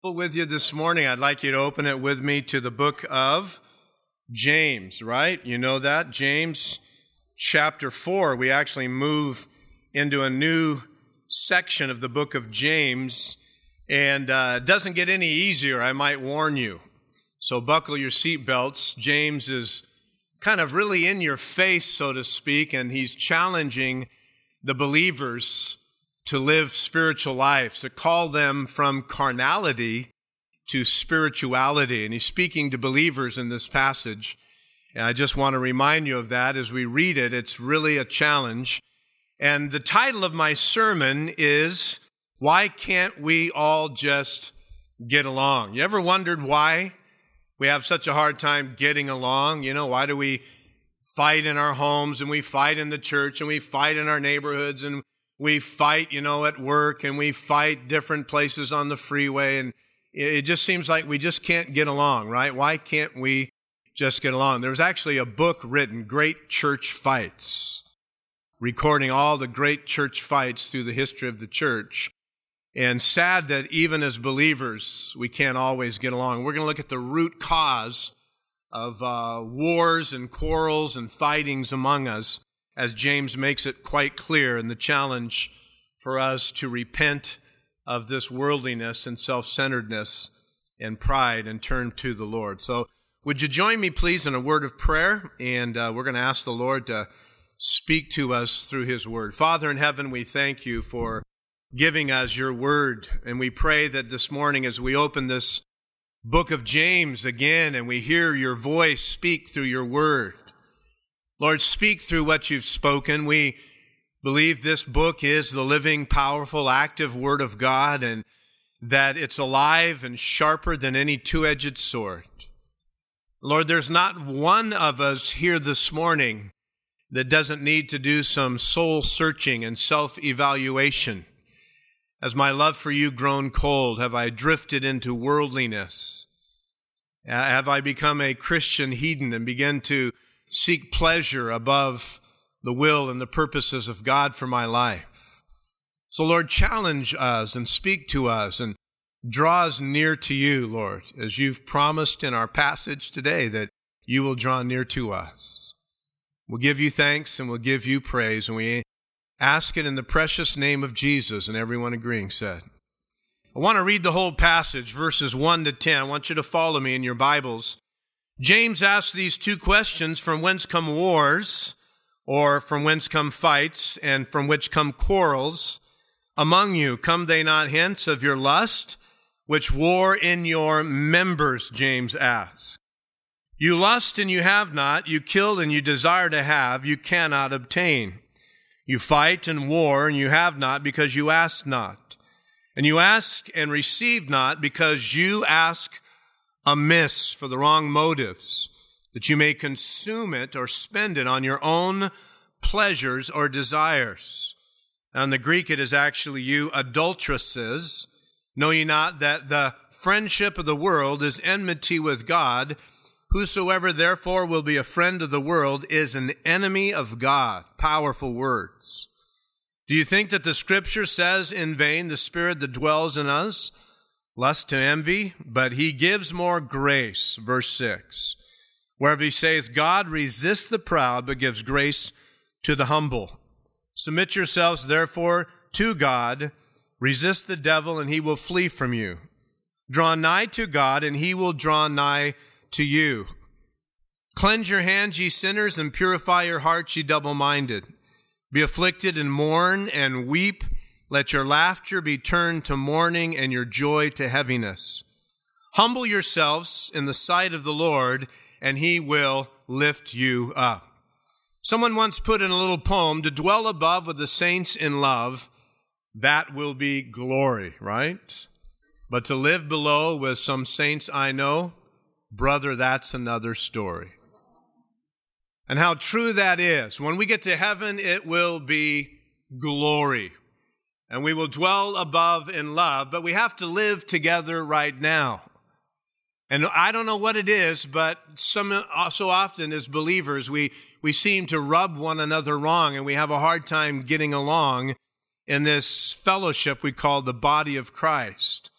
With you this morning, I'd like you to open it with me to the book of James, right? You know that? James chapter 4. We actually move into a new section of the book of James, and it doesn't get any easier, I might warn you. So buckle your seatbelts. James is kind of really in your face, so to speak, and he's challenging the believers to live spiritual lives, to call them from carnality to spirituality. And he's speaking to believers in this passage. And I just want to remind you of that as we read it. It's really a challenge. And the title of my sermon is, Why Can't We All Just Get Along? You ever wondered why we have such a hard time getting along? You know, why do we fight in our homes and we fight in the church and we fight in our neighborhoods and we fight, at work, and we fight different places on the freeway, and it just seems like we just can't get along, right? Why can't we just get along? There was actually a book written, Great Church Fights, recording all the great church fights through the history of the church. And sad that even as believers, we can't always get along. We're going to look at the root cause of wars and quarrels and fightings among us, as James makes it quite clear in the challenge for us to repent of this worldliness and self-centeredness and pride and turn to the Lord. So would you join me, please, in a word of prayer? And we're going to ask the Lord to speak to us through His word. Father in heaven, we thank you for giving us your word. And we pray that this morning as we open this book of James again and we hear your voice speak through your word, Lord, speak through what you've spoken. We believe this book is the living, powerful, active Word of God, and that it's alive and sharper than any two-edged sword. Lord, there's not one of us here this morning that doesn't need to do some soul-searching and self-evaluation. Has my love for you grown cold? Have I drifted into worldliness? Have I become a Christian hedon and begun to seek pleasure above the will and the purposes of God for my life? So, Lord, challenge us and speak to us and draw us near to you, Lord, as you've promised in our passage today that you will draw near to us. We'll give you thanks and we'll give you praise, and we ask it in the precious name of Jesus, and everyone agreeing said. I want to read the whole passage, verses 1 to 10. I want you to follow me in your Bibles. James asks these two questions: from whence come wars, or from whence come fights, and from which come quarrels among you? Come they not hence of your lust, which war in your members? James asks. You lust and you have not, you kill and you desire to have, you cannot obtain. You fight and war and you have not, because you ask not. And you ask and receive not, because you ask amiss for the wrong motives, that you may consume it or spend it on your own pleasures or desires. Now in the Greek it is actually you adulteresses. Know ye not that the friendship of the world is enmity with God? Whosoever therefore will be a friend of the world is an enemy of God. Powerful words. Do you think that the Scripture says in vain, the Spirit that dwells in us lust to envy? But he gives more grace. Verse 6, wherever he says, God resists the proud, but gives grace to the humble. Submit yourselves, therefore, to God. Resist the devil, and he will flee from you. Draw nigh to God, and he will draw nigh to you. Cleanse your hands, ye sinners, and purify your hearts, ye double-minded. Be afflicted and mourn and weep. Let your laughter be turned to mourning and your joy to heaviness. Humble yourselves in the sight of the Lord, and he will lift you up. Someone once put in a little poem, to dwell above with the saints in love, that will be glory, right? But to live below with some saints I know, brother, that's another story. And how true that is. When we get to heaven, it will be glory. And we will dwell above in love, but we have to live together right now. And I don't know what it is, but so often as believers, we seem to rub one another wrong, and we have a hard time getting along in this fellowship we call the body of Christ.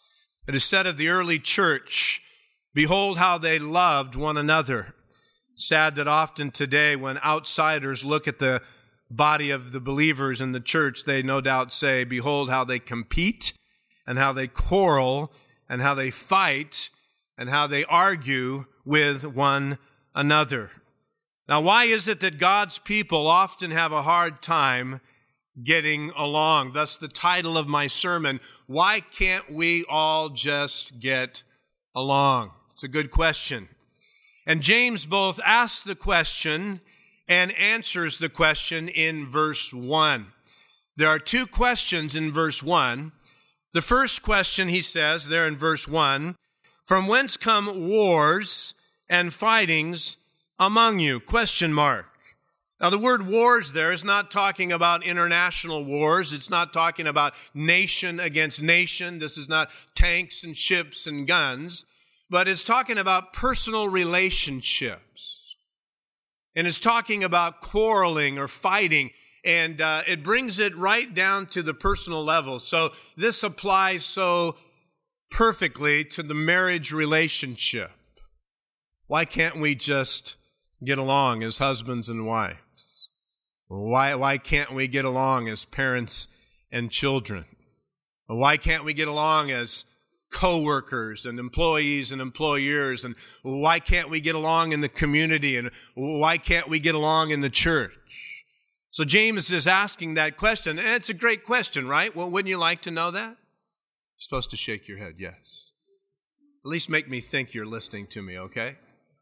It is said of the early church, behold how they loved one another. Sad that often today when outsiders look at the body of the believers in the church, they no doubt say, behold how they compete and how they quarrel and how they fight and how they argue with one another. Now, why is it that God's people often have a hard time getting along? Thus the title of my sermon, Why Can't We All Just Get Along? It's a good question. And James both asks the question and answers the question in verse 1. There are two questions in verse 1. The first question, he says there in verse 1, from whence come wars and fightings among you? Question mark. Now, the word wars there is not talking about international wars. It's not talking about nation against nation. This is not tanks and ships and guns, but it's talking about personal relationships. And it's talking about quarreling or fighting, and it brings it right down to the personal level. So this applies so perfectly to the marriage relationship. Why can't we just get along as husbands and wives? Why can't we get along as parents and children? Why can't we get along as co-workers and employees and employers? And why can't we get along in the community? And why can't we get along in the church? So James is asking that question, and it's a great question, right? Well, wouldn't you like to know that? You're supposed to shake your head, yes. At least make me think you're listening to me, okay?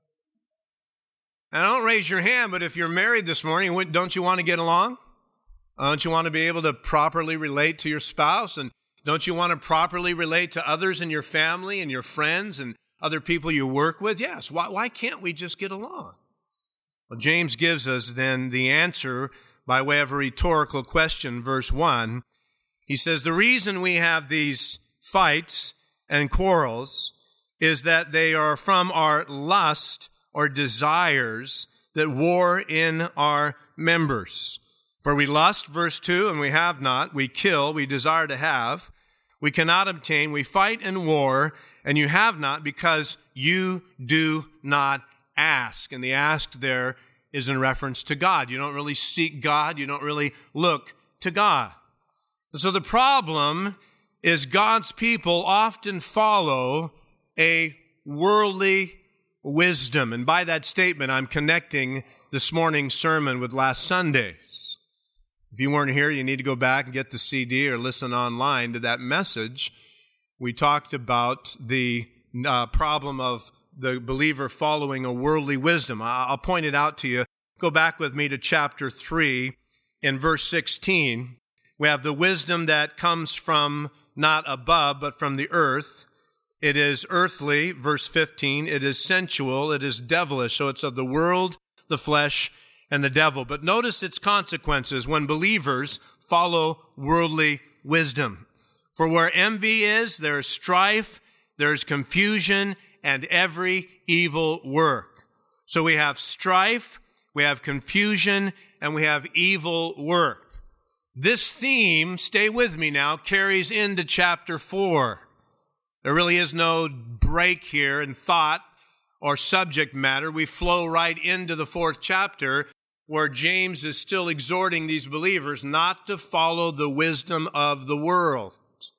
And don't raise your hand, but if you're married this morning, don't you want to get along? Don't you want to be able to properly relate to your spouse? And don't you want to properly relate to others in your family and your friends and other people you work with? Yes. Why can't we just get along? Well, James gives us then the answer by way of a rhetorical question, verse 1. He says, the reason we have these fights and quarrels is that they are from our lust or desires that war in our members. For we lust, verse 2, and we have not. We kill, we desire to have. We cannot obtain. We fight and war, and you have not because you do not ask. And the ask there is in reference to God. You don't really seek God. You don't really look to God. And so the problem is God's people often follow a worldly wisdom. And by that statement, I'm connecting this morning's sermon with last Sunday's. If you weren't here, you need to go back and get the CD or listen online to that message. We talked about the problem of the believer following a worldly wisdom. I'll point it out to you. Go back with me to chapter 3 in verse 16. We have the wisdom that comes from not above, but from the earth. It is earthly, verse 15. It is sensual. It is devilish. So it's of the world, the flesh, and the devil. But notice its consequences when believers follow worldly wisdom. For where envy is, there is strife, there is confusion, and every evil work. So we have strife, we have confusion, and we have evil work. This theme, stay with me now, carries into chapter 4. There really is no break here in thought or subject matter. We flow right into the 4th chapter where James is still exhorting these believers not to follow the wisdom of the world,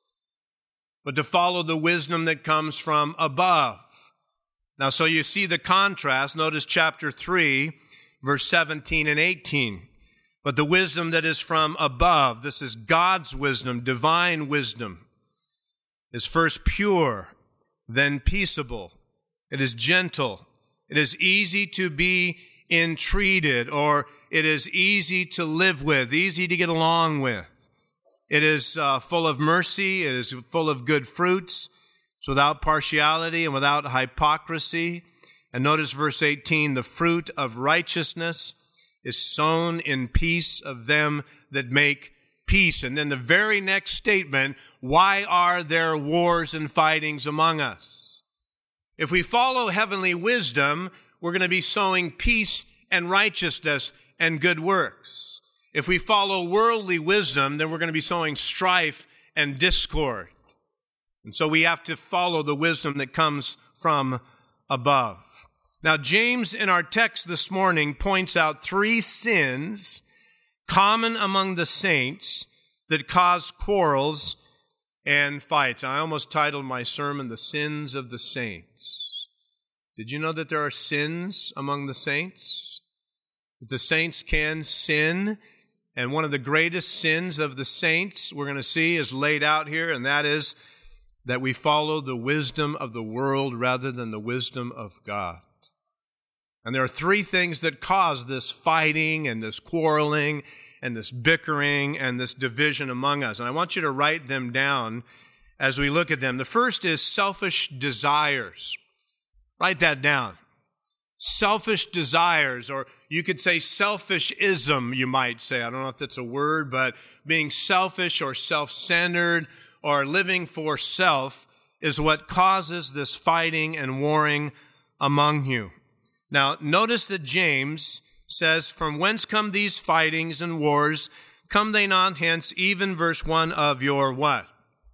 but to follow the wisdom that comes from above. Now, so you see the contrast. Notice chapter 3, verse 17 and 18. But the wisdom that is from above, this is God's wisdom, divine wisdom, is first pure, then peaceable. It is gentle. It is easy to be entreated, or it is easy to live with, easy to get along with. It is full of mercy. It is full of good fruits. It's without partiality and without hypocrisy. And notice verse 18, the fruit of righteousness is sown in peace of them that make peace. And then the very next statement, why are there wars and fightings among us? If we follow heavenly wisdom, we're going to be sowing peace and righteousness and good works. If we follow worldly wisdom, then we're going to be sowing strife and discord. And so we have to follow the wisdom that comes from above. Now, James in our text this morning points out 3 sins common among the saints that cause quarrels and fights. I almost titled my sermon, The Sins of the Saints. Did you know that there are sins among the saints? That the saints can sin, and one of the greatest sins of the saints we're going to see is laid out here, and that is that we follow the wisdom of the world rather than the wisdom of God. And there are 3 things that cause this fighting and this quarreling and this bickering and this division among us. And I want you to write them down as we look at them. The first is selfish desires. Write that down. Selfish desires, or you could say selfishism, you might say. I don't know if that's a word, but being selfish or self-centered or living for self is what causes this fighting and warring among you. Now, notice that James says, "From whence come these fightings and wars? Come they not hence, even," verse 1, "of your" what?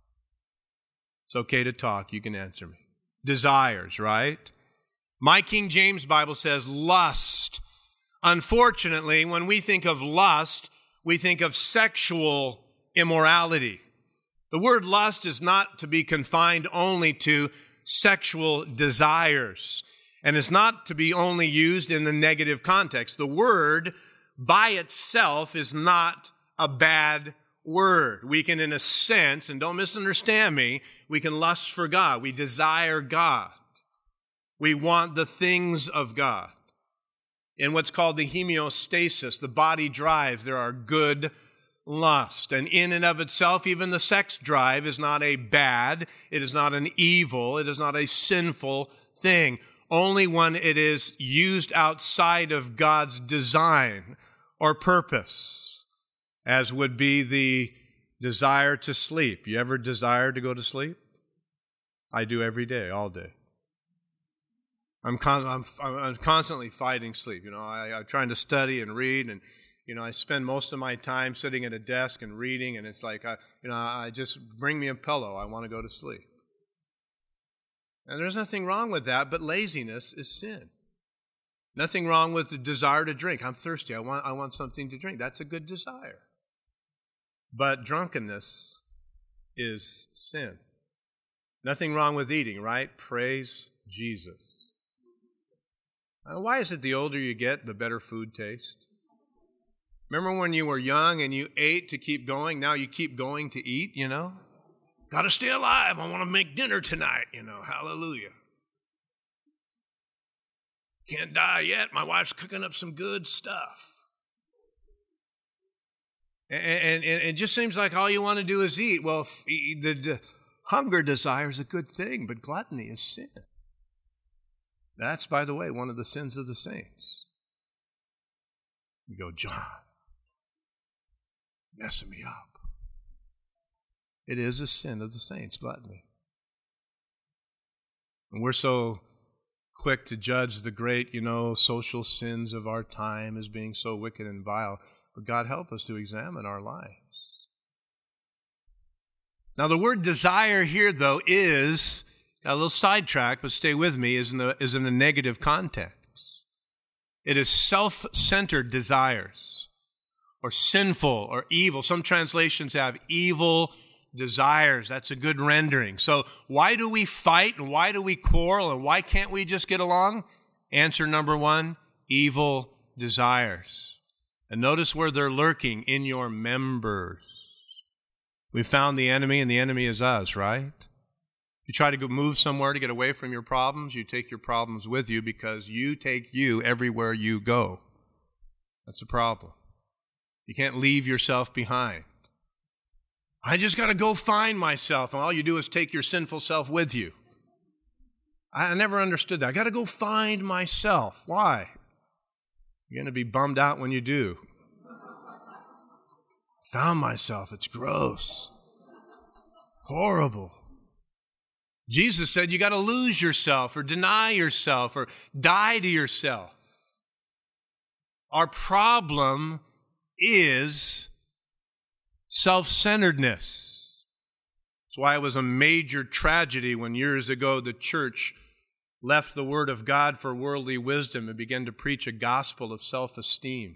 It's okay to talk. You can answer me. Desires, right? My King James Bible says lust. Unfortunately, when we think of lust, we think of sexual immorality. The word lust is not to be confined only to sexual desires. And it's not to be only used in the negative context. The word by itself is not a bad word. We can, in a sense, and don't misunderstand me, we can lust for God. We desire God. We want the things of God. In what's called the homeostasis, the body drives, there are good lust. And in and of itself, even the sex drive is not a bad, it is not an evil, it is not a sinful thing. Only when it is used outside of God's design or purpose, as would be the desire to sleep. You ever desire to go to sleep? I do every day, all day. I'm constantly fighting sleep. I'm trying to study and read, and I spend most of my time sitting at a desk and reading, and it's like, I just bring me a pillow. I want to go to sleep. And there's nothing wrong with that, but laziness is sin. Nothing wrong with the desire to drink. I'm thirsty. I want something to drink. That's a good desire. But drunkenness is sin. Nothing wrong with eating, right? Praise Jesus. Why is it the older you get, the better food tastes? Remember when you were young and you ate to keep going? Now you keep going to eat, Got to stay alive. I want to make dinner tonight, Hallelujah. Can't die yet. My wife's cooking up some good stuff. And it just seems like all you want to do is eat. Well, the hunger desire is a good thing, but gluttony is sin. That's, by the way, one of the sins of the saints. You go, John, messing me up. It is a sin of the saints, gluttony. And we're so quick to judge the great, social sins of our time as being so wicked and vile. But God help us to examine our lives. Now, the word desire here, though, is, got a little sidetracked, but stay with me, is in a negative context. It is self-centered desires, or sinful, or evil. Some translations have evil desires. That's a good rendering. So why do we fight and why do we quarrel and why can't we just get along? Answer number 1, evil desires. And notice where they're lurking, in your members. We found the enemy, and the enemy is us, right? You try to go move somewhere to get away from your problems, you take your problems with you because you take you everywhere you go. That's a problem. You can't leave yourself behind. I just got to go find myself, and all you do is take your sinful self with you. I never understood that. I got to go find myself. Why? You're going to be bummed out when you do. Found myself. It's gross. Horrible. Jesus said you got to lose yourself or deny yourself or die to yourself. Our problem is self-centeredness. That's why it was a major tragedy when years ago the church left the Word of God for worldly wisdom and began to preach a gospel of self-esteem.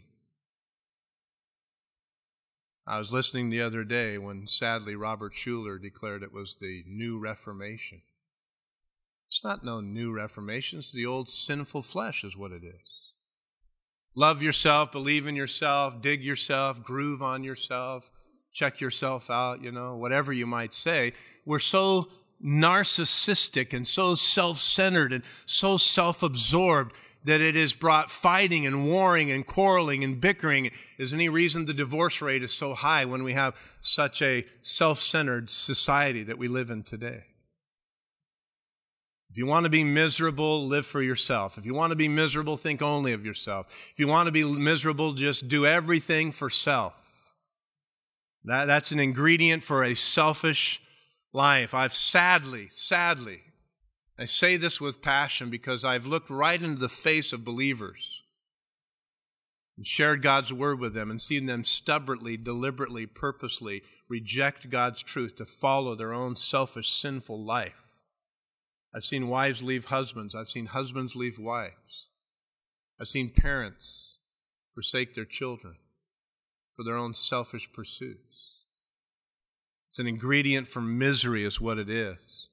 I was listening the other day when, sadly, Robert Schuller declared it was the New Reformation. It's not no new Reformation. It's the old sinful flesh is what it is. Love yourself, believe in yourself, dig yourself, groove on yourself, check yourself out, whatever you might say. We're so narcissistic and so self-centered and so self-absorbed that it has brought fighting and warring and quarreling and bickering. Is any reason the divorce rate is so high when we have such a self-centered society that we live in today? If you want to be miserable, live for yourself. If you want to be miserable, think only of yourself. If you want to be miserable, just do everything for self. That's an ingredient for a selfish life. I've sadly, I say this with passion because I've looked right into the face of believers and shared God's word with them and seen them stubbornly, deliberately, purposely reject God's truth to follow their own selfish, sinful life. I've seen wives leave husbands. I've seen husbands leave wives. I've seen parents forsake their children for their own selfish pursuits. It's an ingredient for misery is what it is.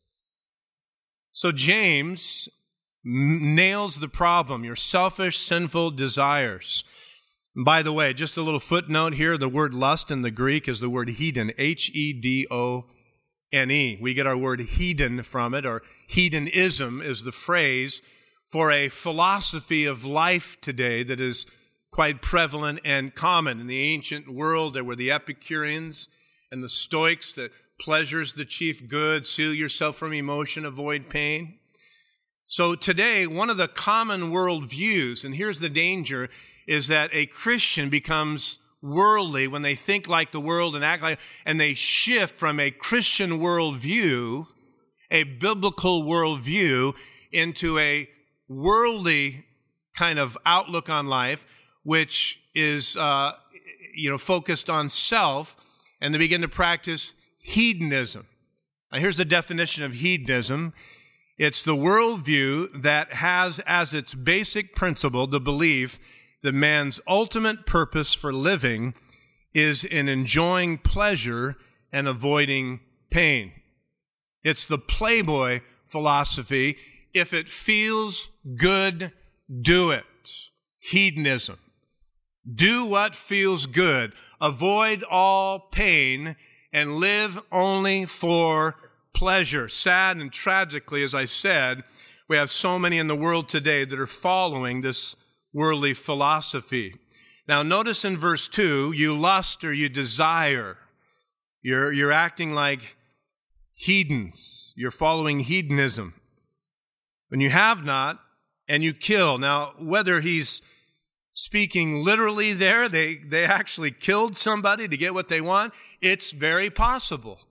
So James nails the problem, your selfish, sinful desires. And by the way, just a little footnote here, the word lust in the Greek is the word hedon, Hedone. We get our word hedon from it, or hedonism is the phrase for a philosophy of life today that is quite prevalent and common. In the ancient world, there were the Epicureans and the Stoics, that pleasure's the chief good, seal yourself from emotion, avoid pain. So today, one of the common world views, and here's the danger, is that a Christian becomes worldly when they think like the world and act like, and they shift from a Christian worldview, a biblical worldview, into a worldly kind of outlook on life, which is, focused on self, and they begin to practice hedonism. Now, here's the definition of hedonism. It's the worldview that has as its basic principle the belief that man's ultimate purpose for living is in enjoying pleasure and avoiding pain. It's the playboy philosophy. If it feels good, do it. Hedonism. Do what feels good. Avoid all pain and live only for pleasure. Sad and tragically, as I said, we have so many in the world today that are following this worldly philosophy. Now, notice in verse 2, you lust or you desire. You're acting like hedons. You're following hedonism. When you have not, and you kill. Now, whether he's speaking literally there, they actually killed somebody to get what they want, it's very possible.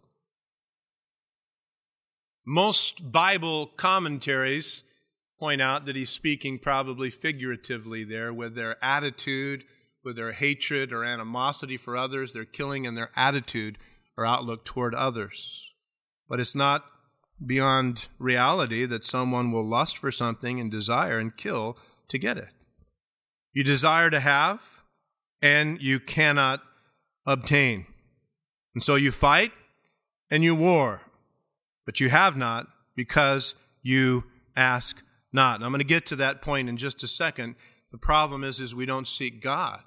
Most Bible commentaries point out that he's speaking probably figuratively there with their attitude, with their hatred or animosity for others, their killing and their attitude or outlook toward others. But it's not beyond reality that someone will lust for something and desire and kill to get it. You desire to have, and you cannot obtain. And so you fight, and you war. But you have not because you ask not. And I'm going to get to that point in just a second. The problem is we don't seek God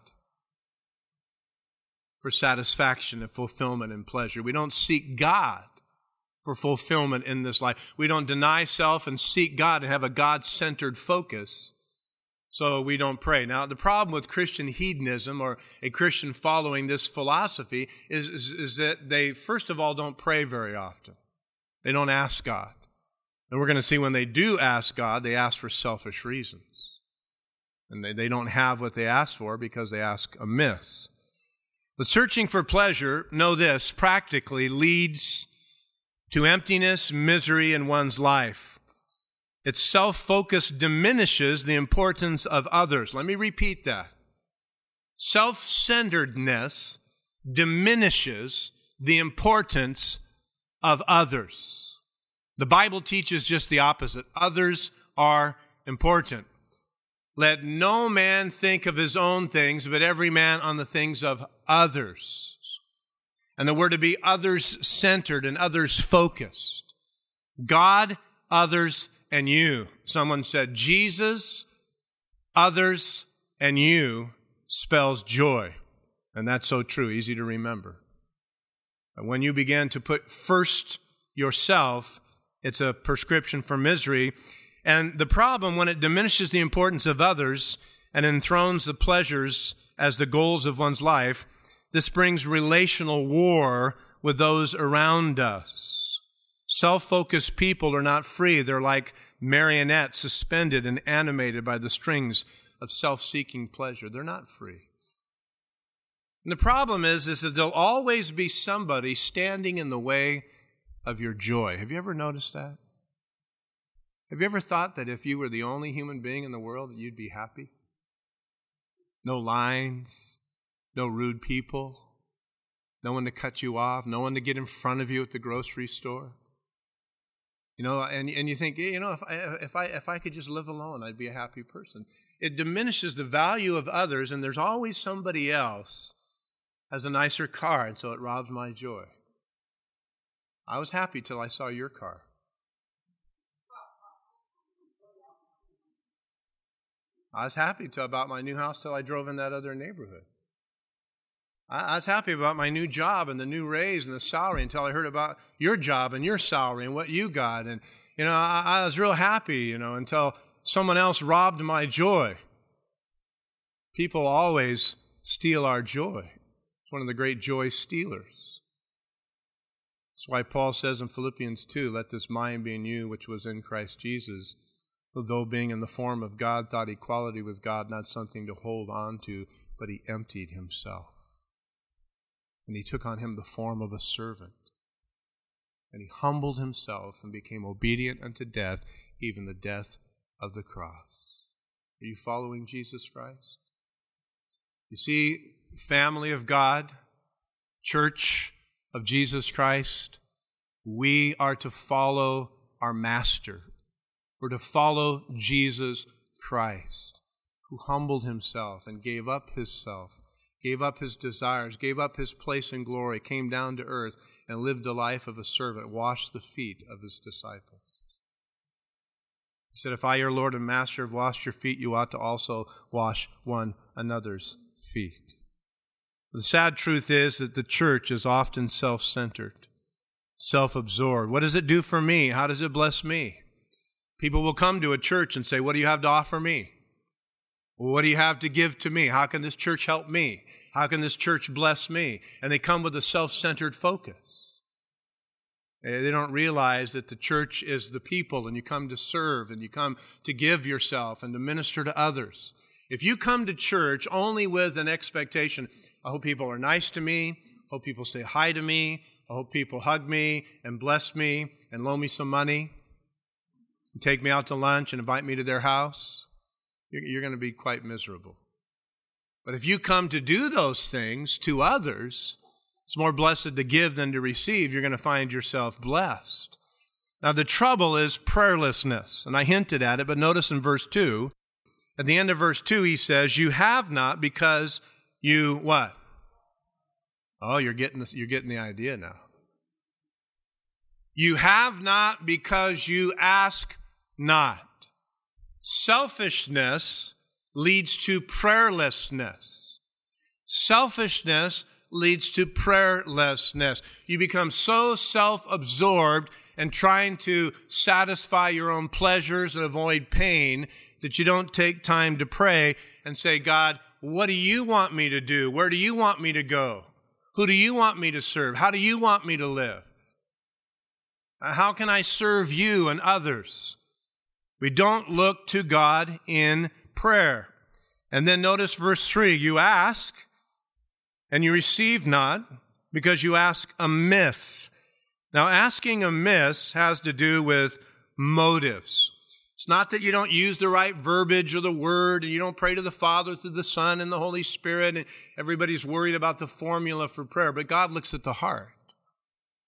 for satisfaction and fulfillment and pleasure. We don't seek God for fulfillment in this life. We don't deny self and seek God and have a God-centered focus, so we don't pray. Now, the problem with Christian hedonism or a Christian following this philosophy is that they, first of all, don't pray very often. They don't ask God. And we're going to see when they do ask God, they ask for selfish reasons. And they don't have what they ask for because they ask amiss. But searching for pleasure, know this, practically leads to emptiness, misery in one's life. Its self-focus diminishes the importance of others. Let me repeat that. Self-centeredness diminishes the importance of others. The Bible teaches just the opposite. Others are important. Let no man think of his own things, but every man on the things of others. And the word to be others-centered and others-focused. God, others, and you. Someone said, Jesus, others, and you spells joy. And that's so true, easy to remember. And when you begin to put first yourself, it's a prescription for misery. And the problem, when it diminishes the importance of others and enthrones the pleasures as the goals of one's life, this brings relational war with those around us. Self-focused people are not free. They're like marionettes suspended and animated by the strings of self-seeking pleasure. They're not free. And the problem is that there'll always be somebody standing in the way of your joy. Have you ever noticed that? Have you ever thought that if you were the only human being in the world, that you'd be happy? No lines, no rude people, no one to cut you off, no one to get in front of you at the grocery store. You know, and you think, you know, if I could just live alone, I'd be a happy person. It diminishes the value of others, and there's always somebody else has a nicer car, and so it robs my joy. I was happy till I saw your car. I was happy about my new house till I drove in that other neighborhood. I was happy about my new job and the new raise and the salary until I heard about your job and your salary and what you got. And, you know, I was real happy, you know, until someone else robbed my joy. People always steal our joy. It's one of the great joy stealers. That's why Paul says in Philippians 2, let this mind be in you, which was in Christ Jesus, who though being in the form of God, thought equality with God not something to hold on to, but he emptied himself. And he took on him the form of a servant. And he humbled himself and became obedient unto death, even the death of the cross. Are you following Jesus Christ? You see, family of God, church of Jesus Christ, we are to follow our Master. We're to follow Jesus Christ, who humbled himself and gave up his self, gave up his desires, gave up his place in glory, came down to earth and lived a life of a servant, washed the feet of his disciples. He said, if I, your Lord and Master, have washed your feet, you ought to also wash one another's feet. The sad truth is that the church is often self-centered, self-absorbed. What does it do for me? How does it bless me? People will come to a church and say, what do you have to offer me? What do you have to give to me? How can this church help me? How can this church bless me? And they come with a self-centered focus. They don't realize that the church is the people, and you come to serve, and you come to give yourself and to minister to others. If you come to church only with an expectation, I hope people are nice to me, I hope people say hi to me, I hope people hug me and bless me and loan me some money, and take me out to lunch and invite me to their house, you're going to be quite miserable. But if you come to do those things to others, it's more blessed to give than to receive. You're going to find yourself blessed. Now, the trouble is prayerlessness, and I hinted at it, but notice in verse 2, at the end of verse 2, he says, you have not because you what? Oh, you're getting the idea now. You have not because you ask not. Selfishness leads to prayerlessness. Selfishness leads to prayerlessness. You become so self-absorbed and trying to satisfy your own pleasures and avoid pain that you don't take time to pray and say, God, what do you want me to do? Where do you want me to go? Who do you want me to serve? How do you want me to live? How can I serve you and others? We don't look to God in prayer. And then notice verse 3, you ask and you receive not because you ask amiss. Now, asking amiss has to do with motives. It's not that you don't use the right verbiage or the word, and you don't pray to the Father through the Son and the Holy Spirit, and everybody's worried about the formula for prayer, but God looks at the heart.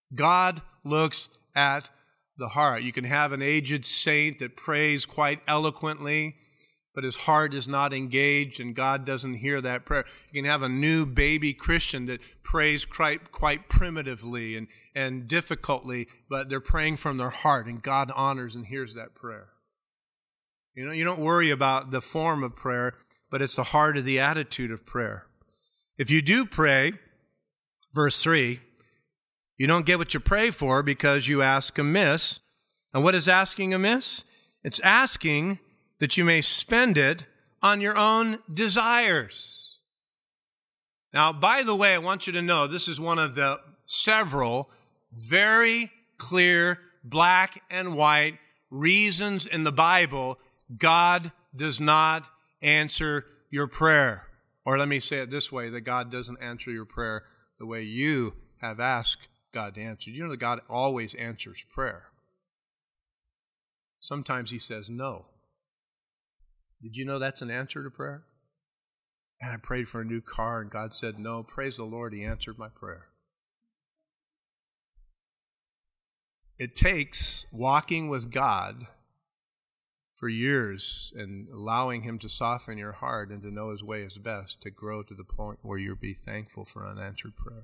God looks at the heart. You can have an aged saint that prays quite eloquently, but his heart is not engaged and God doesn't hear that prayer. You can have a new baby Christian that prays quite primitively and difficultly, but they're praying from their heart and God honors and hears that prayer. You don't worry about the form of prayer, but it's the heart of the attitude of prayer. If you do pray, verse 3, you don't get what you pray for because you ask amiss. And what is asking amiss? It's asking that you may spend it on your own desires. Now, by the way, I want you to know this is one of the several very clear black and white reasons in the Bible God does not answer your prayer. Or let me say it this way, that God doesn't answer your prayer the way you have asked God to answer. You know that God always answers prayer. Sometimes he says no. Did you know that's an answer to prayer? And I prayed for a new car and God said no. Praise the Lord, he answered my prayer. It takes walking with God for years and allowing him to soften your heart and to know his way is best to grow to the point where you'll be thankful for unanswered prayers.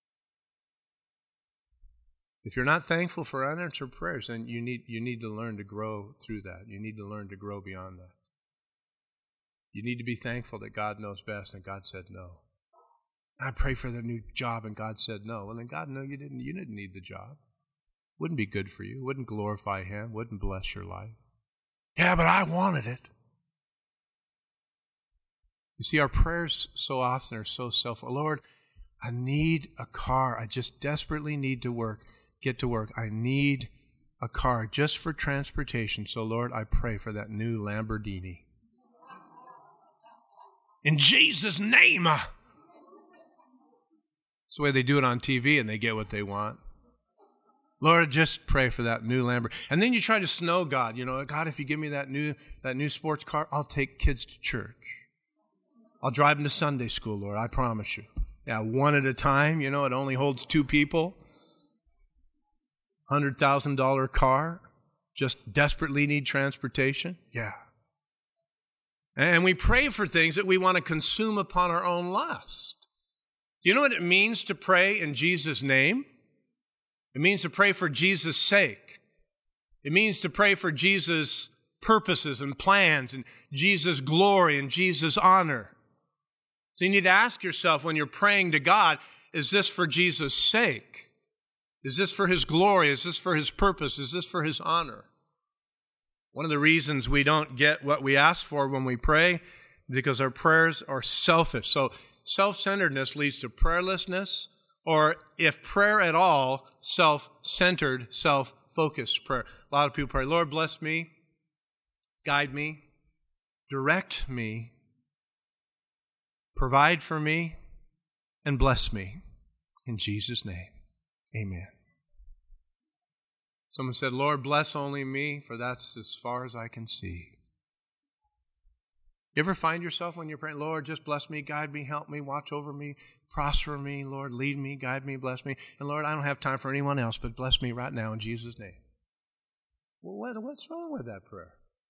If you're not thankful for unanswered prayers, then you need to learn to grow through that. You need to learn to grow beyond that. You need to be thankful that God knows best and God said no. I prayed for the new job and God said no. Well, then God, no, you didn't need the job. Wouldn't be good for you. Wouldn't glorify him. Wouldn't bless your life. Yeah, but I wanted it. You see, our prayers so often are so Lord, I need a car. I just desperately need to get to work. I need a car just for transportation. So, Lord, I pray for that new Lamborghini. In Jesus' name. That's the way they do it on TV and they get what they want. Lord, just pray for that new Lamborghini. And then you try to snow God. God, if you give me that new sports car, I'll take kids to church. I'll drive them to Sunday school, Lord, I promise you. Yeah, one at a time. It only holds 2 people. $100,000 car. Just desperately need transportation. Yeah. And we pray for things that we want to consume upon our own lust. Do you know what it means to pray in Jesus' name? It means to pray for Jesus' sake. It means to pray for Jesus' purposes and plans and Jesus' glory and Jesus' honor. So you need to ask yourself when you're praying to God, is this for Jesus' sake? Is this for his glory? Is this for his purpose? Is this for his honor? One of the reasons we don't get what we ask for when we pray is because our prayers are selfish. So self-centeredness leads to prayerlessness, or if prayer at all, self-centered, self-focused prayer. A lot of people pray, Lord, bless me, guide me, direct me, provide for me, and bless me. In Jesus' name, amen. Someone said, Lord, bless only me, for that's as far as I can see. You ever find yourself when you're praying, Lord, just bless me, guide me, help me, watch over me, prosper me, Lord, lead me, guide me, bless me. And Lord, I don't have time for anyone else, but bless me right now in Jesus' name. Well, what's wrong with that prayer?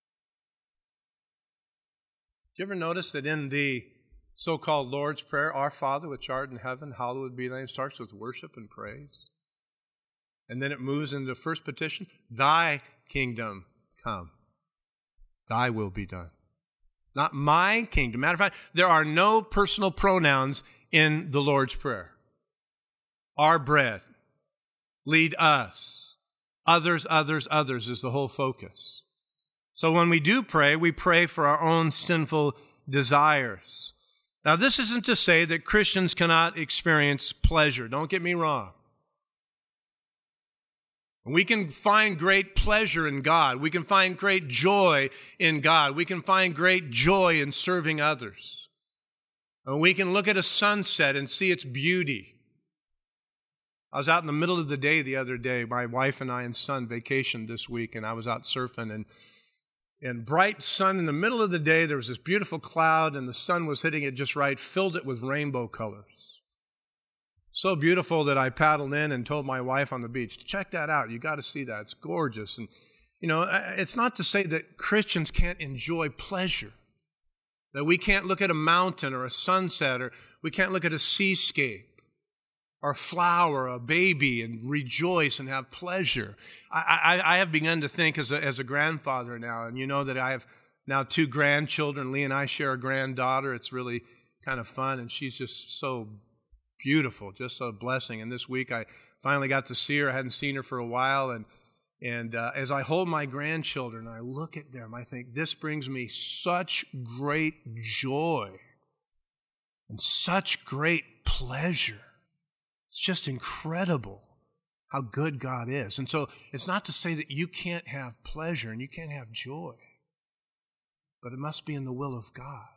Do you ever notice that in the so-called Lord's Prayer, Our Father which art in heaven, hallowed be thy name, starts with worship and praise? And then it moves into the first petition, thy kingdom come, thy will be done. Not my kingdom. Matter of fact, there are no personal pronouns in the Lord's Prayer. Our bread, lead us, others is the whole focus. So when we do pray, we pray for our own sinful desires. Now, this isn't to say that Christians cannot experience pleasure. Don't get me wrong. We can find great pleasure in God. We can find great joy in God. We can find great joy in serving others. And we can look at a sunset and see its beauty. I was out in the middle of the day the other day. My wife and I and son vacationed this week, and I was out surfing. And bright sun in the middle of the day, there was this beautiful cloud, and the sun was hitting it just right, filled it with rainbow colors. So beautiful that I paddled in and told my wife on the beach, check that out. You got to see that. It's gorgeous. And, it's not to say that Christians can't enjoy pleasure, that we can't look at a mountain or a sunset, or we can't look at a seascape or a flower, a baby, and rejoice and have pleasure. I have begun to think as a grandfather now, and you know that I have now 2 grandchildren. Lee and I share a granddaughter. It's really kind of fun, and she's just so beautiful, just a blessing. And this week I finally got to see her. I hadn't seen her for a while, and as I hold my grandchildren, I look at them, I think, this brings me such great joy and such great pleasure. It's just incredible how good God is. And so it's not to say that you can't have pleasure and you can't have joy, but it must be in the will of God.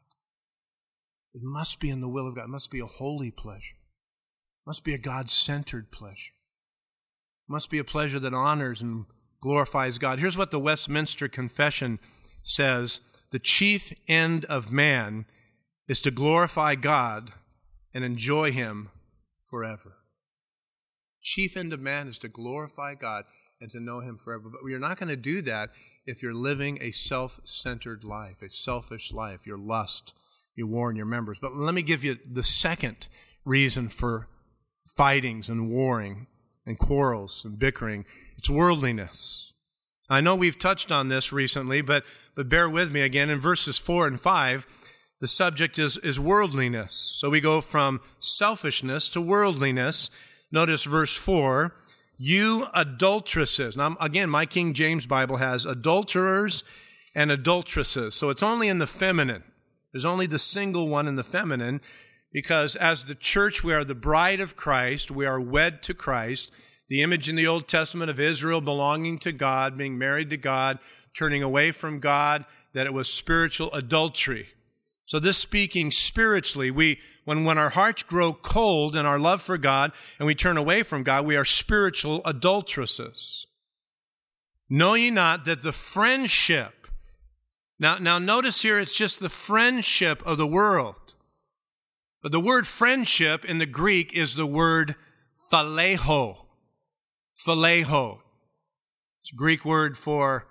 It must be in the will of God. It must be a holy pleasure. It must be a God-centered pleasure. It must be a pleasure that honors and glorifies God. Here's what the Westminster Confession says: the chief end of man is to glorify God and enjoy Him forever. Chief end of man is to glorify God and to know Him forever. But you're not going to do that if you're living a self-centered life, a selfish life. Your lust, you warn your members. But let me give you the second reason for fightings and warring and quarrels and bickering. It's worldliness. I know we've touched on this recently, but bear with me again. In verses 4 and 5, the subject is worldliness. So we go from selfishness to worldliness. Notice verse 4, you adulteresses. Now, again, my King James Bible has adulterers and adulteresses. So it's only in the feminine. There's only the single one in the feminine, because as the church, we are the bride of Christ. We are wed to Christ. The image in the Old Testament of Israel belonging to God, being married to God, turning away from God, that it was spiritual adultery. So this speaking spiritually, when our hearts grow cold in our love for God and we turn away from God, we are spiritual adulteresses. Know ye not that the friendship, now notice here it's just the friendship of the world. But the word friendship in the Greek is the word phileo. Phileo. It's a Greek word for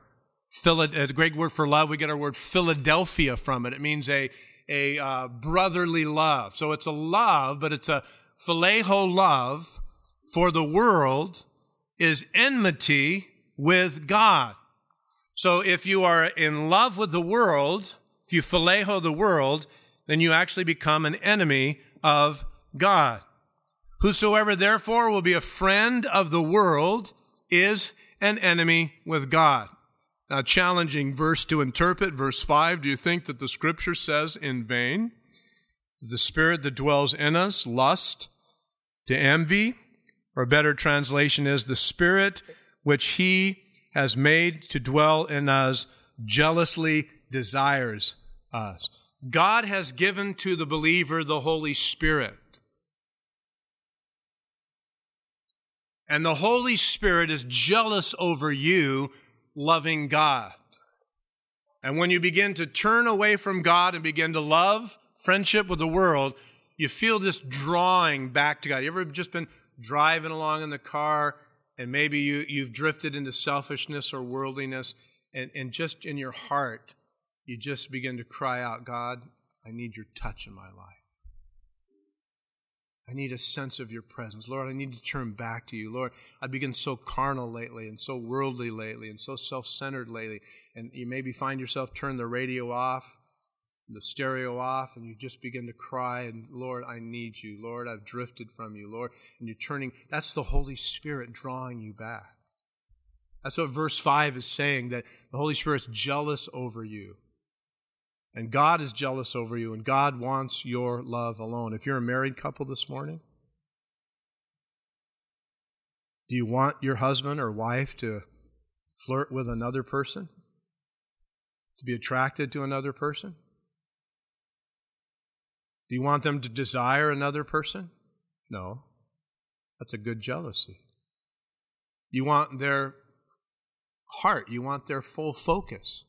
love. We get our word Philadelphia from it. It means a brotherly love. So it's a love, but it's a phileo love for the world is enmity with God. So if you are in love with the world, if you phileo the world, then you actually become an enemy of God. Whosoever therefore will be a friend of the world is an enemy with God. Now, challenging verse to interpret, verse 5, do you think that the Scripture says in vain, the Spirit that dwells in us, lust, to envy? Or a better translation is, the Spirit which He has made to dwell in us jealously desires us. God has given to the believer the Holy Spirit. And the Holy Spirit is jealous over you loving God. And when you begin to turn away from God and begin to love friendship with the world, you feel this drawing back to God. You ever just been driving along in the car and maybe you've drifted into selfishness or worldliness, and just in your heart, you just begin to cry out, God, I need your touch in my life. I need a sense of your presence. Lord, I need to turn back to you. Lord, I've been so carnal lately and so worldly lately and so self-centered lately. And you maybe find yourself turn the radio off, the stereo off, and you just begin to cry, and Lord, I need you. Lord, I've drifted from you, Lord. And you're turning, that's the Holy Spirit drawing you back. That's what verse 5 is saying, that the Holy Spirit's jealous over you. And God is jealous over you, and God wants your love alone. If you're a married couple this morning, do you want your husband or wife to flirt with another person? To be attracted to another person? Do you want them to desire another person? No. That's a good jealousy. You want their heart. You want their full focus.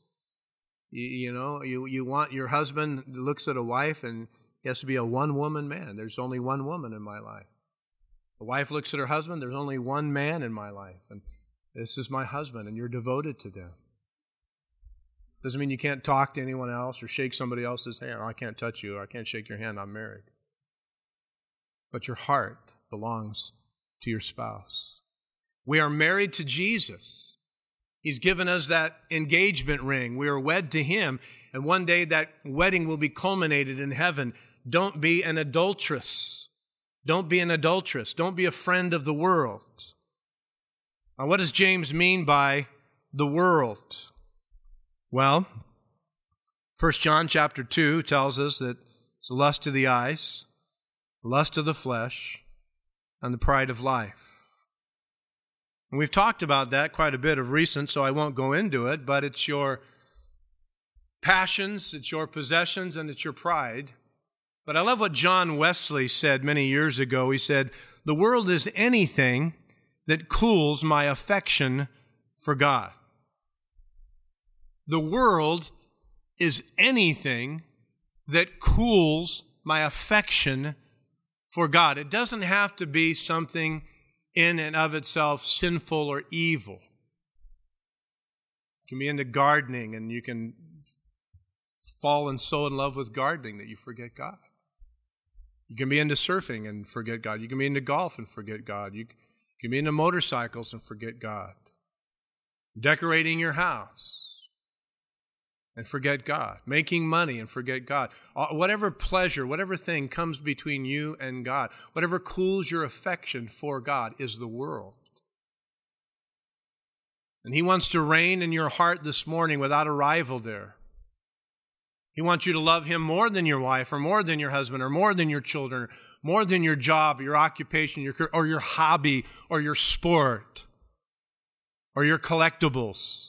You want your husband looks at a wife and he has to be a one-woman man. There's only one woman in my life. The wife looks at her husband, there's only one man in my life, and this is my husband, and you're devoted to them. Doesn't mean you can't talk to anyone else or shake somebody else's hand. I can't touch you, or I can't shake your hand, I'm married. But your heart belongs to your spouse. We are married to Jesus. He's given us that engagement ring. We are wed to Him, and one day that wedding will be culminated in heaven. Don't be an adulteress. Don't be an adulteress. Don't be a friend of the world. Now, what does James mean by the world? Well, 1 John chapter 2 tells us that it's the lust of the eyes, the lust of the flesh, and the pride of life. And we've talked about that quite a bit of recent, so I won't go into it, but it's your passions, it's your possessions, and it's your pride. But I love what John Wesley said many years ago. He said, "The world is anything that cools my affection for God." The world is anything that cools my affection for God. It doesn't have to be something in and of itself sinful or evil. You can be into gardening, and you can fall and so in love with gardening that you forget God. You can be into surfing and forget God. You can be into golf and forget God. You can be into motorcycles and forget God. Decorating your house and forget God. Making money and forget God. Whatever pleasure, whatever thing comes between you and God, whatever cools your affection for God is the world. And He wants to reign in your heart this morning without a rival there. He wants you to love Him more than your wife, or more than your husband, or more than your children, or more than your job, your occupation, or your hobby, or your sport, or your collectibles.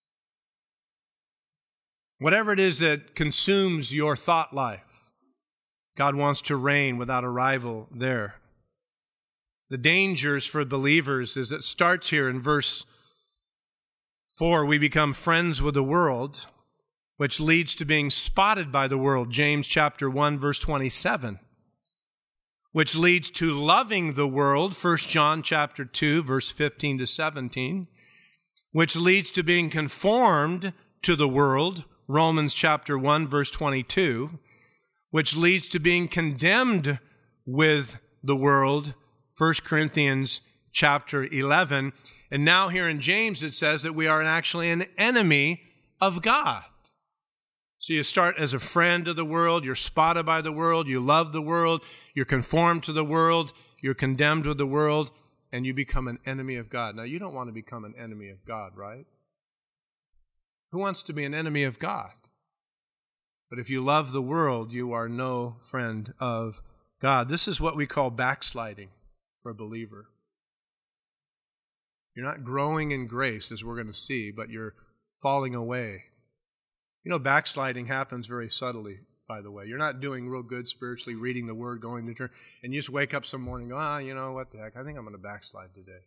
Whatever it is that consumes your thought life, God wants to reign without a rival there. The dangers for believers is it starts here in verse 4, we become friends with the world, which leads to being spotted by the world, James chapter 1, verse 27, which leads to loving the world, 1 John chapter 2, verse 15 to 17, which leads to being conformed to the world, Romans chapter 1, verse 22, which leads to being condemned with the world, 1 Corinthians chapter 11. And now here in James it says that we are actually an enemy of God. So you start as a friend of the world, you're spotted by the world, you love the world, you're conformed to the world, you're condemned with the world, and you become an enemy of God. Now, you don't want to become an enemy of God, right? Who wants to be an enemy of God? But if you love the world, you are no friend of God. This is what we call backsliding for a believer. You're not growing in grace, as we're going to see, but you're falling away. You know, backsliding happens very subtly, by the way. You're not doing real good spiritually, reading the Word, going to church, and you just wake up some morning and go, you know, what the heck, I think I'm going to backslide today.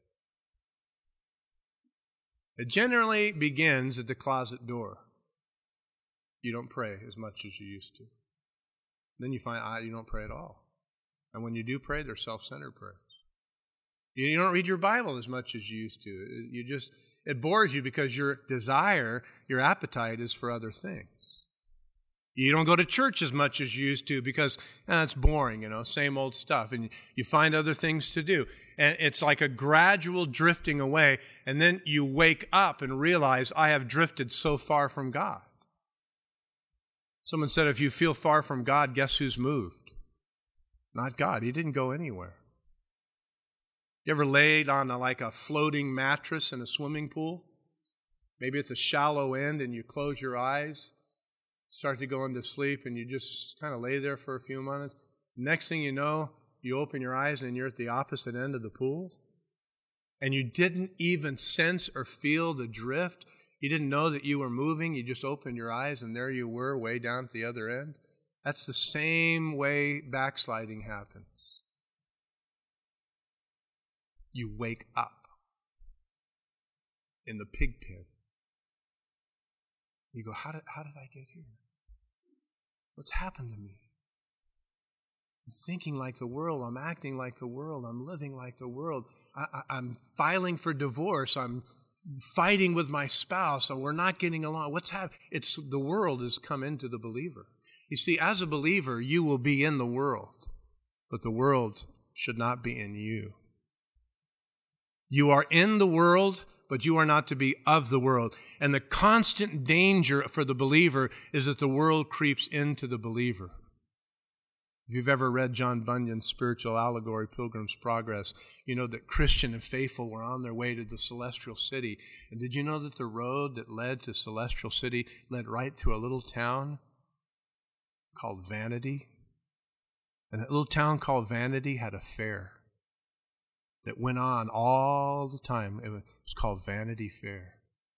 It generally begins at the closet door. You don't pray as much as you used to. Then you find you don't pray at all. And when you do pray, they're self-centered prayers. You don't read your Bible as much as you used to. It bores you because your desire, your appetite is for other things. You don't go to church as much as you used to because it's boring, same old stuff. And you find other things to do. And it's like a gradual drifting away. And then you wake up and realize, I have drifted so far from God. Someone said, if you feel far from God, guess who's moved? Not God. He didn't go anywhere. You ever laid on a floating mattress in a swimming pool? Maybe at the shallow end, and you close your eyes, start to go into sleep, and you just kind of lay there for a few minutes. Next thing you know, you open your eyes and you're at the opposite end of the pool. And you didn't even sense or feel the drift. You didn't know that you were moving. You just opened your eyes and there you were way down at the other end. That's the same way backsliding happens. You wake up in the pig pen. You go, how did I get here? What's happened to me? I'm thinking like the world. I'm acting like the world. I'm living like the world. I'm filing for divorce. I'm fighting with my spouse, or we're not getting along. What's happening? It's the world has come into the believer. You see, as a believer, you will be in the world, but the world should not be in you. You are in the world, but you are not to be of the world. And the constant danger for the believer is that the world creeps into the believer. If you've ever read John Bunyan's spiritual allegory, Pilgrim's Progress, you know that Christian and faithful were on their way to the celestial city. And did you know that the road that led to celestial city led right through a little town called Vanity? And that little town called Vanity had a fair that went on all the time. It was called Vanity Fair.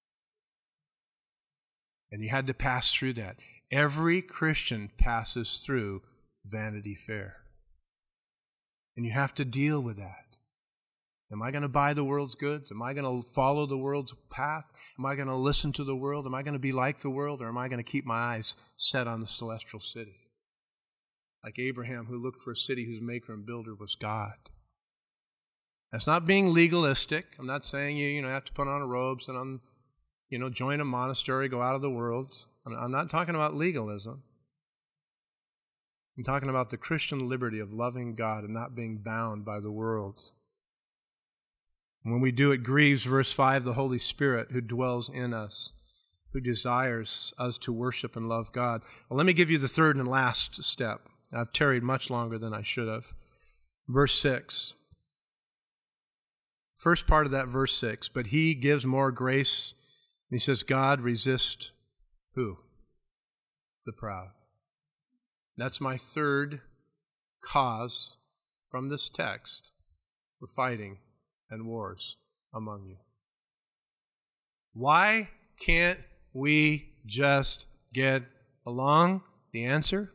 And you had to pass through that. Every Christian passes through Vanity Fair. And you have to deal with that. Am I going to buy the world's goods? Am I going to follow the world's path? Am I going to listen to the world? Am I going to be like the world? Or am I going to keep my eyes set on the celestial city? Like Abraham, who looked for a city whose maker and builder was God. That's not being legalistic. I'm not saying you have to put on robes and join a monastery, go out of the world. I'm not talking about legalism. I'm talking about the Christian liberty of loving God and not being bound by the world. When we do, it grieves, verse 5, the Holy Spirit who dwells in us, who desires us to worship and love God. Well, let me give you the third and last step. I've tarried much longer than I should have. Verse 6. First part of that, verse 6. But he gives more grace. And he says, God resist who? The proud. That's my third cause from this text for fighting and wars among you. Why can't we just get along? The answer?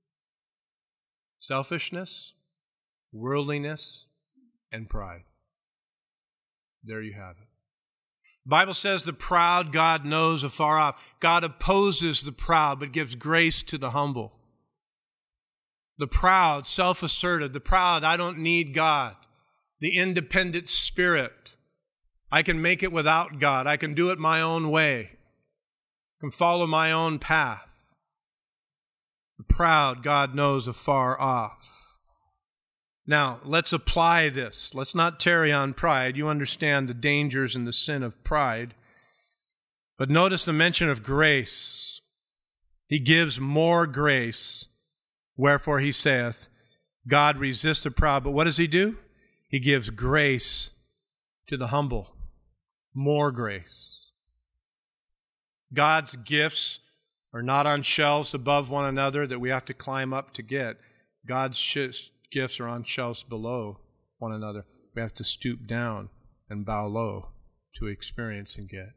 Selfishness, worldliness, and pride. There you have it. The Bible says the proud God knows afar off. God opposes the proud, but gives grace to the humble. The proud, self-assertive, the proud, I don't need God. The independent spirit, I can make it without God. I can do it my own way. I can follow my own path. The proud, God knows afar off. Now, let's apply this. Let's not tarry on pride. You understand the dangers and the sin of pride. But notice the mention of grace. He gives more grace. Wherefore he saith, God resists the proud. But what does he do? He gives grace to the humble. More grace. God's gifts are not on shelves above one another that we have to climb up to get. God's gifts are on shelves below one another. We have to stoop down and bow low to experience and get.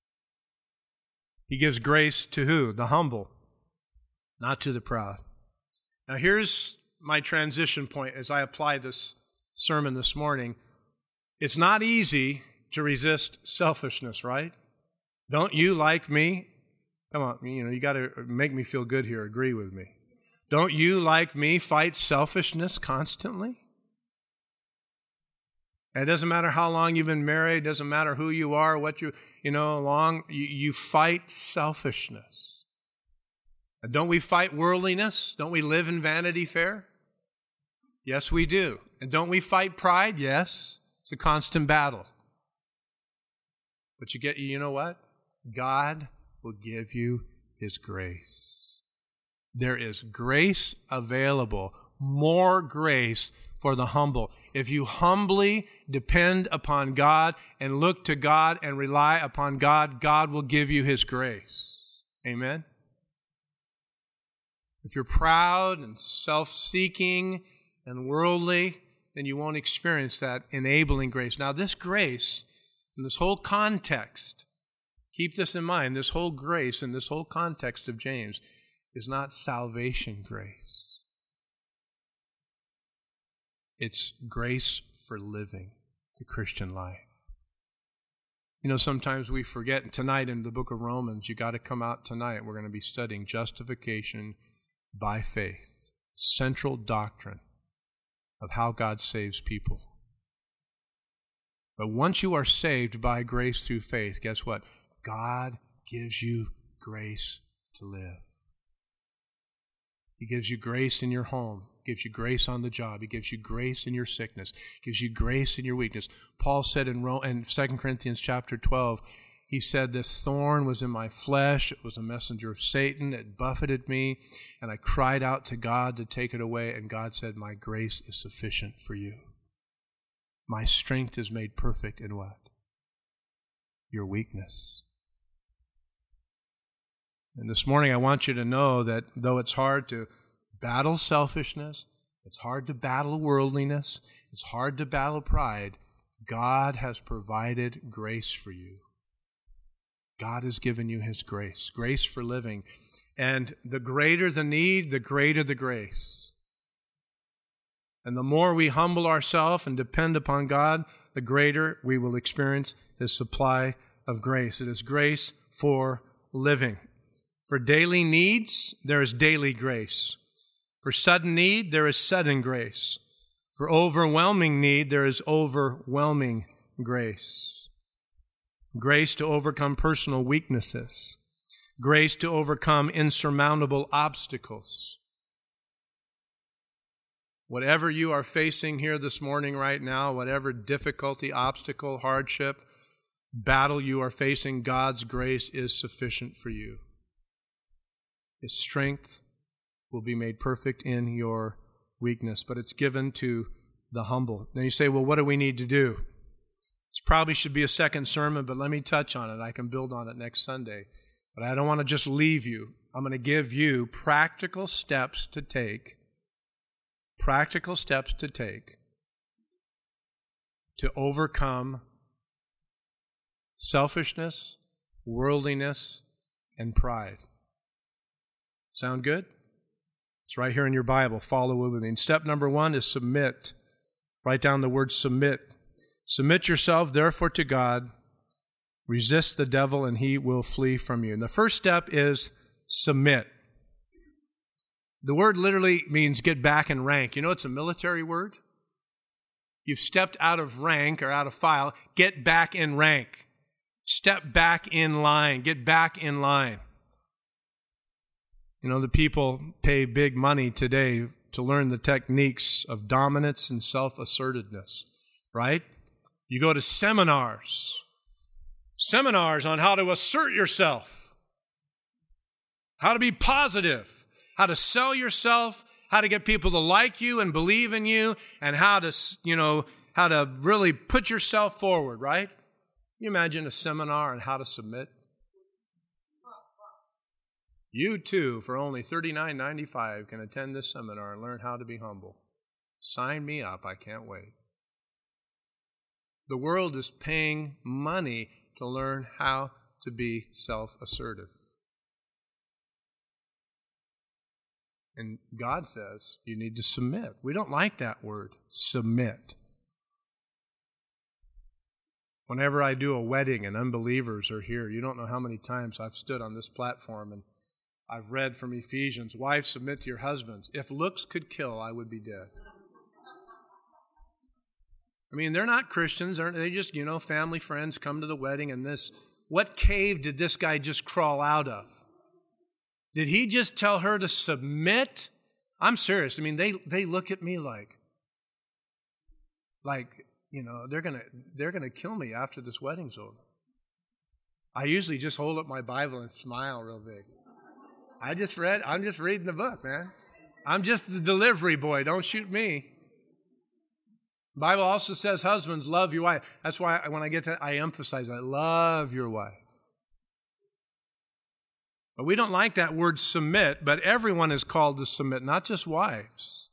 He gives grace to who? The humble, not to the proud. Now here's my transition point as I apply this sermon this morning. It's not easy to resist selfishness, right? Don't you, like me? Come on, you got to make me feel good here. Agree with me. Don't you, like me, fight selfishness constantly? It doesn't matter how long you've been married. It doesn't matter who you are, what you fight selfishness. And don't we fight worldliness? Don't we live in Vanity Fair? Yes, we do. And don't we fight pride? Yes. It's a constant battle. But you know what? God will give you His grace. There is grace available, more grace for the humble. If you humbly depend upon God and look to God and rely upon God, God will give you His grace. Amen? If you're proud and self-seeking and worldly, then you won't experience that enabling grace. Now, this grace, in this whole context, keep this in mind, this whole grace in this whole context of James is not salvation grace. It's grace for living the Christian life. Sometimes we forget, and tonight in the book of Romans, you got to come out tonight. We're going to be studying justification by faith, central doctrine of how God saves people. But once you are saved by grace through faith, guess what? God gives you grace to live. He gives you grace in your home. He gives you grace on the job. He gives you grace in your sickness. He gives you grace in your weakness. Paul said in 2 Corinthians chapter 12, he said, this thorn was in my flesh. It was a messenger of Satan. It buffeted me, and I cried out to God to take it away, and God said, my grace is sufficient for you. My strength is made perfect in what? Your weakness. And this morning I want you to know that though it's hard to battle selfishness, it's hard to battle worldliness, it's hard to battle pride, God has provided grace for you. God has given you His grace, grace for living. And the greater the need, the greater the grace. And the more we humble ourselves and depend upon God, the greater we will experience His supply of grace. It is grace for living. For daily needs, there is daily grace. For sudden need, there is sudden grace. For overwhelming need, there is overwhelming grace. Grace to overcome personal weaknesses. Grace to overcome insurmountable obstacles. Whatever you are facing here this morning right now, whatever difficulty, obstacle, hardship, battle you are facing, God's grace is sufficient for you. His strength will be made perfect in your weakness, but it's given to the humble. Now you say, well, what do we need to do? This probably should be a second sermon, but let me touch on it. I can build on it next Sunday. But I don't want to just leave you. I'm going to give you practical steps to take to overcome selfishness, worldliness, and pride. Sound good? It's right here in your Bible. Follow with me. And step number 1 is submit. Write down the word submit. Submit yourself, therefore, to God. Resist the devil, and he will flee from you. And the first step is submit. The word literally means get back in rank. You know it's a military word? You've stepped out of rank or out of file. Get back in rank. Step back in line. Get back in line. You know, the people pay big money today to learn the techniques of dominance and self-assertiveness, right? You go to seminars on how to assert yourself, how to be positive, how to sell yourself, how to get people to like you and believe in you, and how to really put yourself forward, right? Can you imagine a seminar on how to submit? You too, for only $39.95, can attend this seminar and learn how to be humble. Sign me up. I can't wait. The world is paying money to learn how to be self-assertive. And God says you need to submit. We don't like that word, submit. Whenever I do a wedding and unbelievers are here, you don't know how many times I've stood on this platform and I've read from Ephesians, wives, submit to your husbands. If looks could kill, I would be dead. I mean, they're not Christians. They just, family, friends come to the wedding and this. What cave did this guy just crawl out of? Did he just tell her to submit? I'm serious. I mean, they look at me like they're gonna kill me after this wedding's over. I usually just hold up my Bible and smile real big. I'm just reading the book, man. I'm just the delivery boy. Don't shoot me. The Bible also says, husbands, love your wife. That's why when I get to I emphasize, I love your wife. But we don't like that word submit, but everyone is called to submit, not just wives.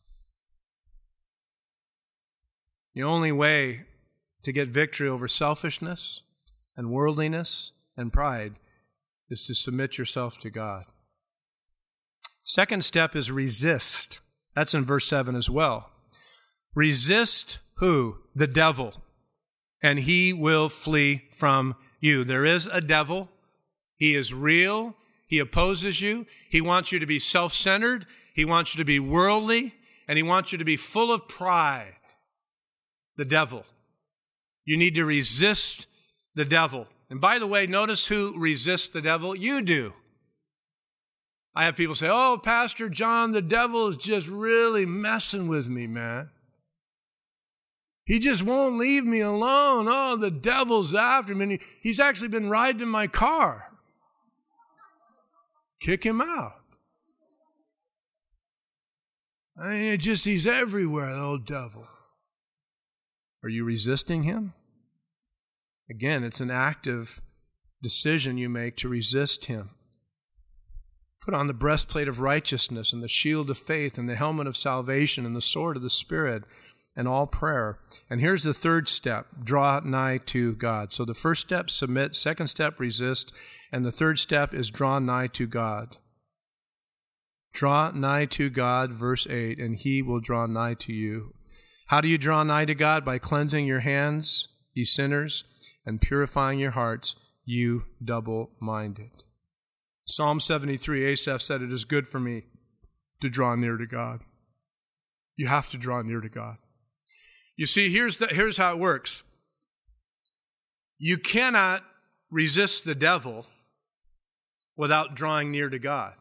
The only way to get victory over selfishness and worldliness and pride is to submit yourself to God. Second step is resist. That's in verse 7 as well. Resist who? The devil, and he will flee from you. There is a devil. He is real. He opposes you. He wants you to be self-centered. He wants you to be worldly. and he wants you to be full of pride. The devil. You need to resist the devil. And by the way, notice who resists the devil? You do. I have people say, oh, Pastor John, the devil is just really messing with me, man. He just won't leave me alone. Oh, the devil's after me. And he's actually been riding in my car. Kick him out. I mean, he's everywhere, the old devil. Are you resisting him? Again, it's an active decision you make to resist him. Put on the breastplate of righteousness and the shield of faith and the helmet of salvation and the sword of the Spirit and all prayer. And here's the third step, draw nigh to God. So the first step, submit. Second step, resist. And the third step is draw nigh to God. Draw nigh to God, verse 8, and he will draw nigh to you. How do you draw nigh to God? By cleansing your hands, ye sinners, and purifying your hearts, you double-minded. Psalm 73, Asaph said, it is good for me to draw near to God. You have to draw near to God. You see, here's how it works. You cannot resist the devil without drawing near to God.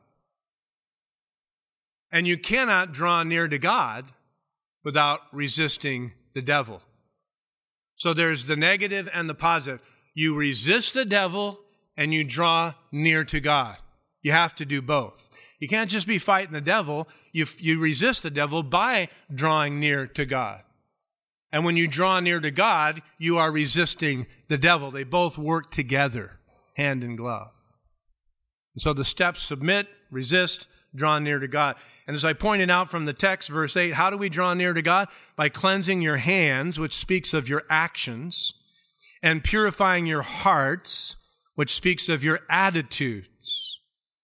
And you cannot draw near to God without resisting the devil. So there's the negative and the positive. You resist the devil and you draw near to God. You have to do both. You can't just be fighting the devil. You resist the devil by drawing near to God. And when you draw near to God, you are resisting the devil. They both work together, hand in glove. And so the steps, submit, resist, draw near to God. And as I pointed out from the text, verse 8, how do we draw near to God? By cleansing your hands, which speaks of your actions, and purifying your hearts, which speaks of your attitudes.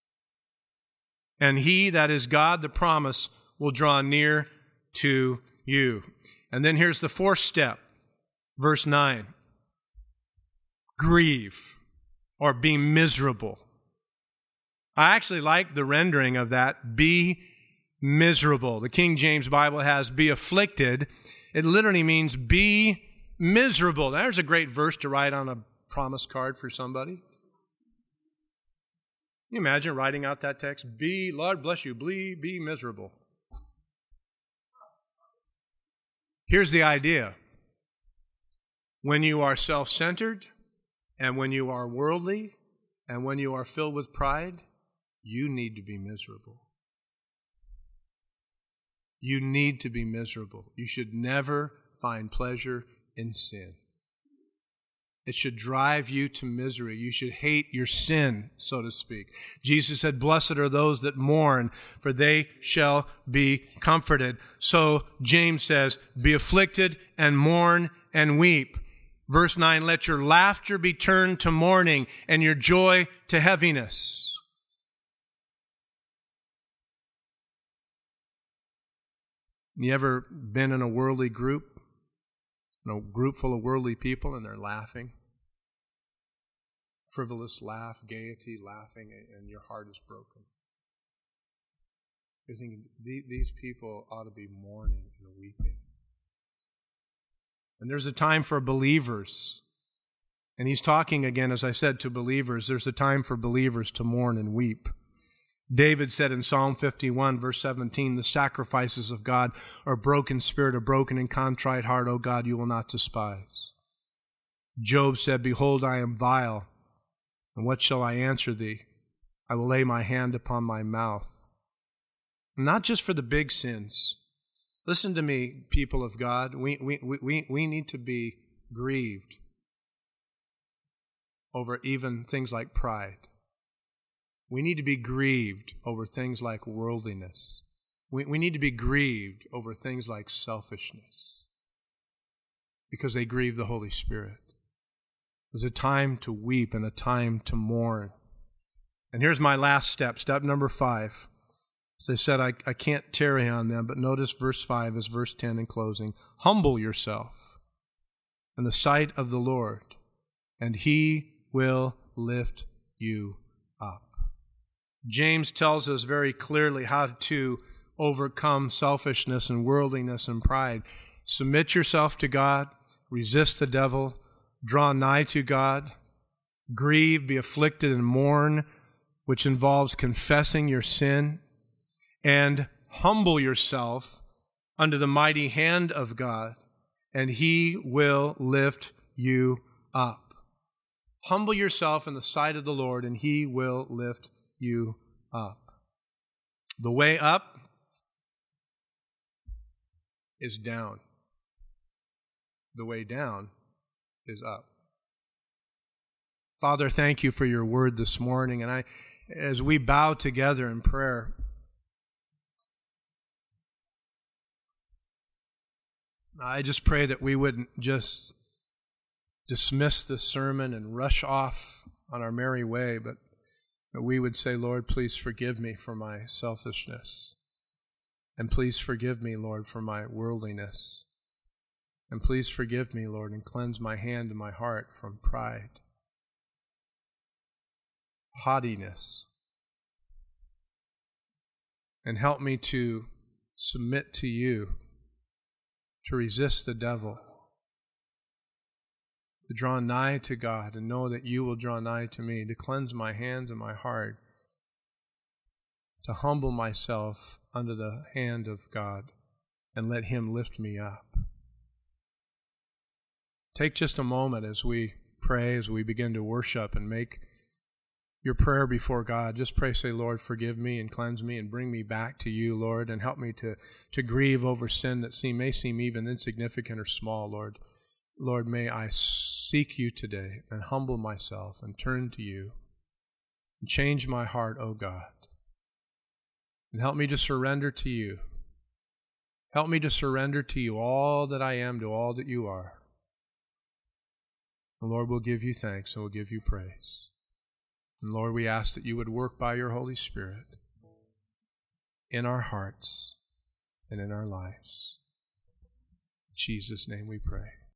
And he, that is God, the promise, will draw near to you. And then here's the fourth step, verse 9. Grieve, or be miserable. I actually like the rendering of that, be miserable. The King James Bible has be afflicted. It literally means be miserable. There's a great verse to write on a promise card for somebody. Can you imagine writing out that text? Be, Lord bless you, be miserable. Here's the idea. When you are self-centered, and when you are worldly, and when you are filled with pride, you need to be miserable. You need to be miserable. You should never find pleasure in sin. It should drive you to misery. You should hate your sin, so to speak. Jesus said, blessed are those that mourn, for they shall be comforted. So James says, be afflicted and mourn and weep. Verse 9, let your laughter be turned to mourning and your joy to heaviness. You ever been in a worldly group? In a group full of worldly people and they're laughing? Frivolous laugh, gaiety, laughing, and your heart is broken. You're thinking, these people ought to be mourning and weeping. And there's a time for believers. And he's talking again, as I said, to believers. There's a time for believers to mourn and weep. David said in Psalm 51, verse 17, the sacrifices of God are a broken spirit, a broken and contrite heart, O God, you will not despise. Job said, behold, I am vile, and what shall I answer thee? I will lay my hand upon my mouth. Not just for the big sins. Listen to me, people of God. We need to be grieved over even things like pride. We need to be grieved over things like worldliness. We need to be grieved over things like selfishness because they grieve the Holy Spirit. There's a time to weep and a time to mourn. And here's my last step, step number 5. As I said, I can't tarry on them, but notice verse 5 is verse 10 in closing. Humble yourself in the sight of the Lord, and he will lift you up. James tells us very clearly how to overcome selfishness and worldliness and pride. Submit yourself to God, resist the devil, draw nigh to God, grieve, be afflicted, and mourn, which involves confessing your sin, and humble yourself under the mighty hand of God, and He will lift you up. Humble yourself in the sight of the Lord, and He will lift you up. The way up is down. The way down is up. Father, thank you for your word this morning, and as we bow together in prayer, I just pray that we wouldn't just dismiss this sermon and rush off on our merry way, but that we would say, Lord, please forgive me for my selfishness. And please forgive me, Lord, for my worldliness. And please forgive me, Lord, and cleanse my hand and my heart from pride, haughtiness. And help me to submit to you, to resist the devil, to draw nigh to God and know that you will draw nigh to me, to cleanse my hands and my heart, to humble myself under the hand of God and let Him lift me up. Take just a moment as we pray, as we begin to worship and make your prayer before God. Just pray, say, Lord, forgive me and cleanse me and bring me back to you, Lord, and help me to grieve over sin that may seem even insignificant or small, Lord. Lord, may I seek you today and humble myself and turn to you and change my heart, O God. And help me to surrender to you. Help me to surrender to you all that I am to all that you are. And Lord, we'll give you thanks and we'll give you praise. And Lord, we ask that you would work by your Holy Spirit in our hearts and in our lives. In Jesus' name we pray.